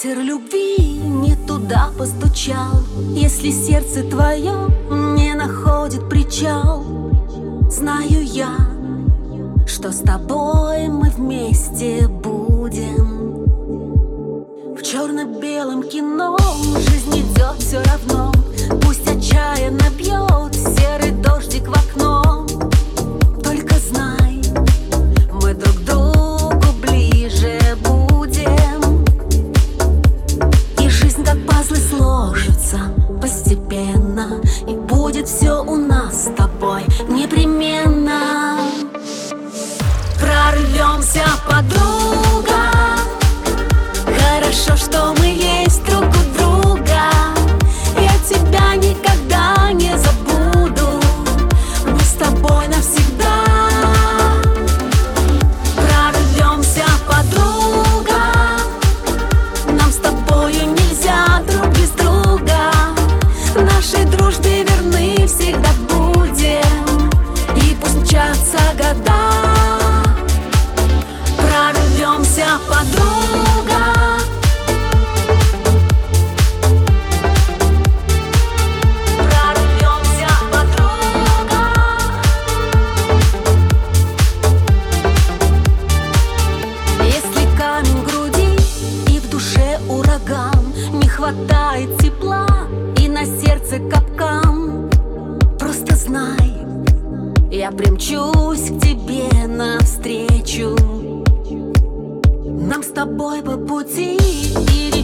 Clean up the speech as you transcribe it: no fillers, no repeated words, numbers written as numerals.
Ветер любви не туда постучал. Если сердце твое не находит причал, знаю я, что с тобой мы вместе будем. В черно-белом кино жизнь идет все равно. Пусть отчаянно бьет серый дождик в окно. Только знай, мы друг к другу ближе будем. И жизнь как пазлы сложится постепенно, и будет все у нас с тобой непременно. Прорвемся, подруга, хорошо, что мы есть друг у друга. Я тебя никогда не забуду, мы с тобой навсегда. Прорвемся, подруга, нам с тобою нельзя друг без друга. Нашей дружбе верны всегда будем, и пусть мчатся года. Прорвемся, подруга, прорвемся, подруга. Если камень в груди и в душе ураган, не хватает тепла и на сердце капкан, просто знай, я примчусь к тебе навстречу. Нам с тобой по пути, и